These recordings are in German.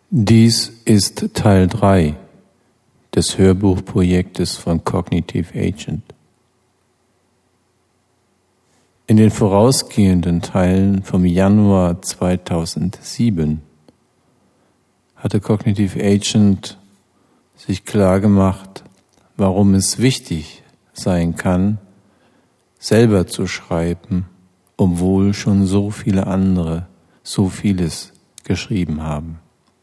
Dies ist Teil 3 des Hörbuchprojektes von Cognitive Agent. In den vorausgehenden Teilen vom Januar 2007 hatte Cognitive Agent sich klargemacht, warum es wichtig sein kann, selber zu schreiben, obwohl schon so viele andere so vieles geschrieben haben.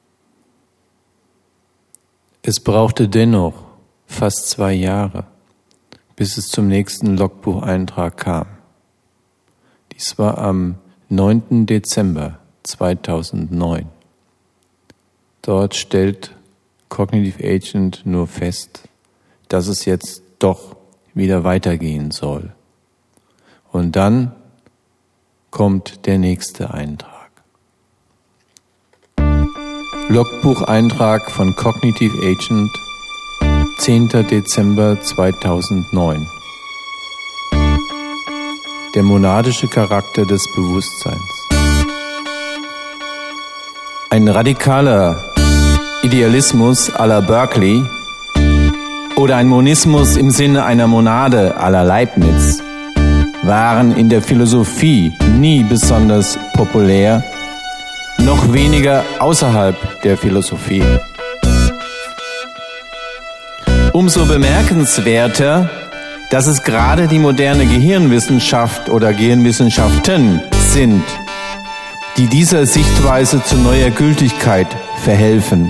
Es brauchte dennoch fast 2 Jahre, bis es zum nächsten Logbucheintrag kam. Dies war am 9. Dezember 2009. Dort stellt Cognitive Agent nur fest, dass es jetzt doch wieder weitergehen soll. Und dann kommt der nächste Eintrag. Logbucheintrag von Cognitive Agent, 10. Dezember 2009. Der monadische Charakter des Bewusstseins. Ein radikaler Idealismus à la Berkeley oder ein Monismus im Sinne einer Monade à la Leibniz waren in der Philosophie nie besonders populär, noch weniger außerhalb der Philosophie. Umso bemerkenswerter, dass es gerade die moderne Gehirnwissenschaft oder Gehirnwissenschaften sind, die dieser Sichtweise zu neuer Gültigkeit verhelfen.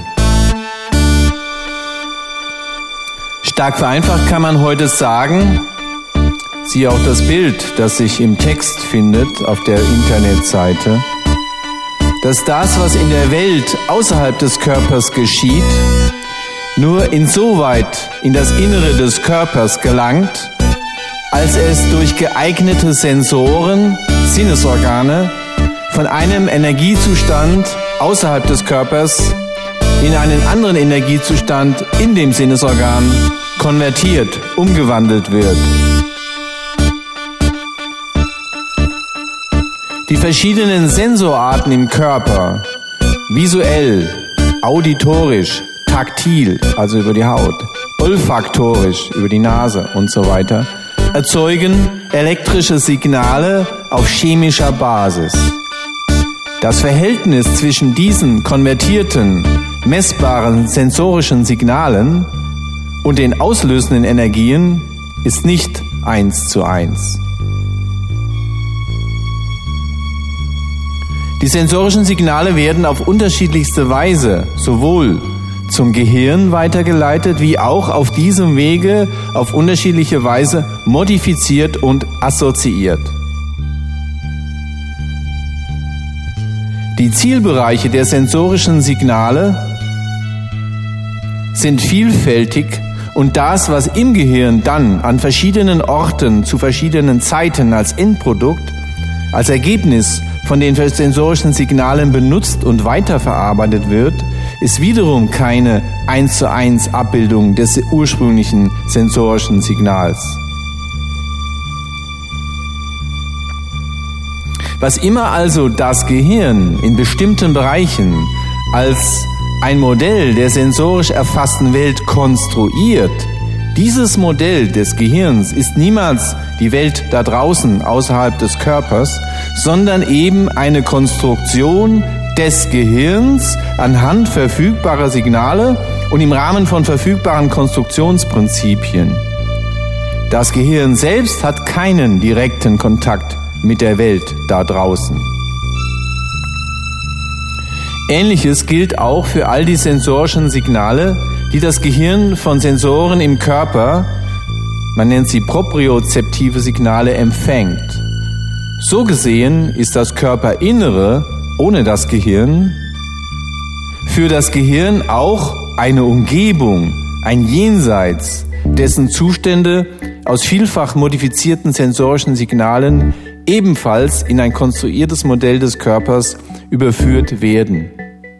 Stark vereinfacht kann man heute sagen, siehe auch das Bild, das sich im Text findet auf der Internetseite, dass das, was in der Welt außerhalb des Körpers geschieht, nur insoweit in das Innere des Körpers gelangt, als es durch geeignete Sensoren, Sinnesorgane, von einem Energiezustand außerhalb des Körpers in einen anderen Energiezustand in dem Sinnesorgan konvertiert, umgewandelt wird. Die verschiedenen Sensorarten im Körper, visuell, auditorisch, taktil, also über die Haut, olfaktorisch, über die Nase und so weiter, erzeugen elektrische Signale auf chemischer Basis. Das Verhältnis zwischen diesen konvertierten, messbaren sensorischen Signalen und den auslösenden Energien ist nicht 1:1. Die sensorischen Signale werden auf unterschiedlichste Weise sowohl zum Gehirn weitergeleitet, wie auch auf diesem Wege auf unterschiedliche Weise modifiziert und assoziiert. Die Zielbereiche der sensorischen Signale sind vielfältig und das, was im Gehirn dann an verschiedenen Orten zu verschiedenen Zeiten als Endprodukt, als Ergebnis von den sensorischen Signalen benutzt und weiterverarbeitet wird, ist wiederum keine 1:1 Abbildung des ursprünglichen sensorischen Signals. Was immer also das Gehirn in bestimmten Bereichen als ein Modell der sensorisch erfassten Welt konstruiert, dieses Modell des Gehirns ist niemals die Welt da draußen außerhalb des Körpers, sondern eben eine Konstruktion des Gehirns anhand verfügbarer Signale und im Rahmen von verfügbaren Konstruktionsprinzipien. Das Gehirn selbst hat keinen direkten Kontakt mit der Welt da draußen. Ähnliches gilt auch für all die sensorischen Signale, die das Gehirn von Sensoren im Körper, man nennt sie propriozeptive Signale, empfängt. So gesehen ist das Körperinnere ohne das Gehirn für das Gehirn auch eine Umgebung, ein Jenseits, dessen Zustände aus vielfach modifizierten sensorischen Signalen ebenfalls in ein konstruiertes Modell des Körpers überführt werden.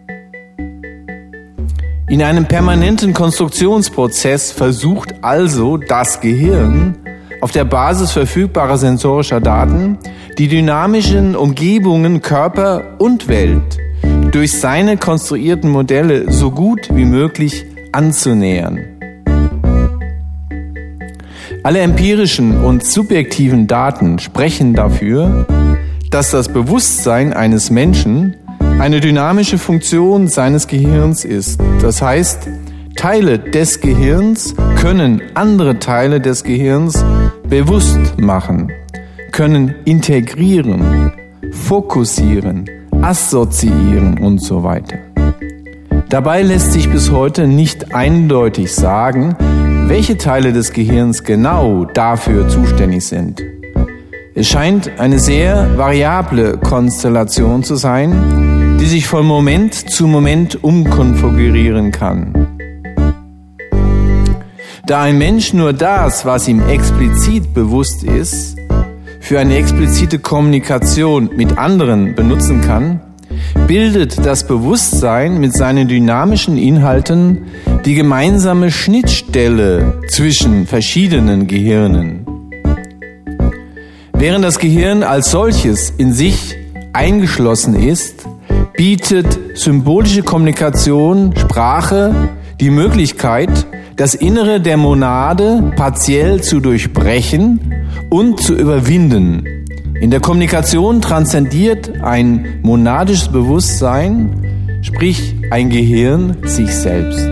In einem permanenten Konstruktionsprozess versucht also das Gehirn auf der Basis verfügbarer sensorischer Daten die dynamischen Umgebungen Körper und Welt durch seine konstruierten Modelle so gut wie möglich anzunähern. Alle empirischen und subjektiven Daten sprechen dafür, dass das Bewusstsein eines Menschen eine dynamische Funktion seines Gehirns ist. Das heißt, Teile des Gehirns können andere Teile des Gehirns bewusst machen, können integrieren, fokussieren, assoziieren und so weiter. Dabei lässt sich bis heute nicht eindeutig sagen, welche Teile des Gehirns genau dafür zuständig sind. Es scheint eine sehr variable Konstellation zu sein, die sich von Moment zu Moment umkonfigurieren kann. Da ein Mensch nur das, was ihm explizit bewusst ist, für eine explizite Kommunikation mit anderen benutzen kann, bildet das Bewusstsein mit seinen dynamischen Inhalten die gemeinsame Schnittstelle zwischen verschiedenen Gehirnen. Während das Gehirn als solches in sich eingeschlossen ist, bietet symbolische Kommunikation, Sprache, die Möglichkeit, das Innere der Monade partiell zu durchbrechen und zu überwinden. In der Kommunikation transzendiert ein monadisches Bewusstsein, sprich ein Gehirn, sich selbst.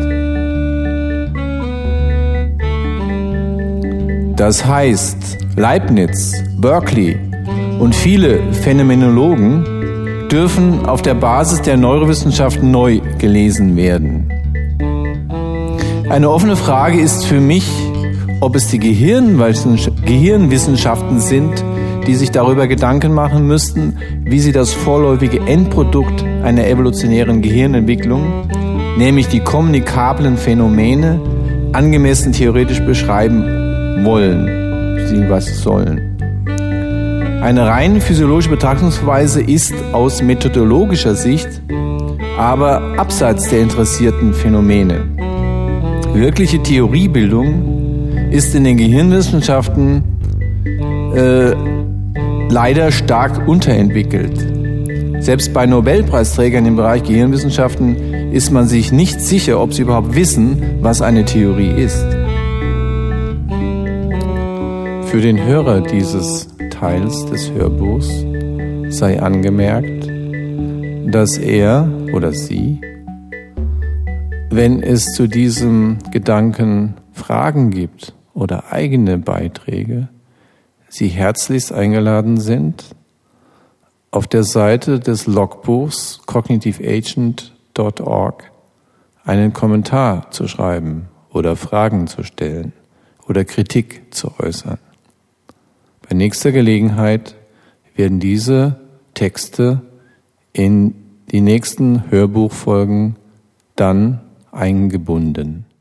Das heißt, Leibniz, Berkeley und viele Phänomenologen dürfen auf der Basis der Neurowissenschaften neu gelesen werden. Eine offene Frage ist für mich, ob es die Gehirnwissenschaften sind, die sich darüber Gedanken machen müssten, wie sie das vorläufige Endprodukt einer evolutionären Gehirnentwicklung, nämlich die kommunikablen Phänomene, angemessen theoretisch beschreiben wollen, bzw. sollen. Eine rein physiologische Betrachtungsweise ist aus methodologischer Sicht aber abseits der interessierten Phänomene. Wirkliche Theoriebildung ist in den Gehirnwissenschaften leider stark unterentwickelt. Selbst bei Nobelpreisträgern im Bereich Gehirnwissenschaften ist man sich nicht sicher, ob sie überhaupt wissen, was eine Theorie ist. Für den Hörer dieses Teils des Hörbuchs sei angemerkt, dass er oder sie, wenn es zu diesem Gedanken Fragen gibt oder eigene Beiträge, Sie herzlichst eingeladen sind, auf der Seite des Logbuchs cognitiveagent.org einen Kommentar zu schreiben oder Fragen zu stellen oder Kritik zu äußern. Bei nächster Gelegenheit werden diese Texte in die nächsten Hörbuchfolgen dann eingebunden.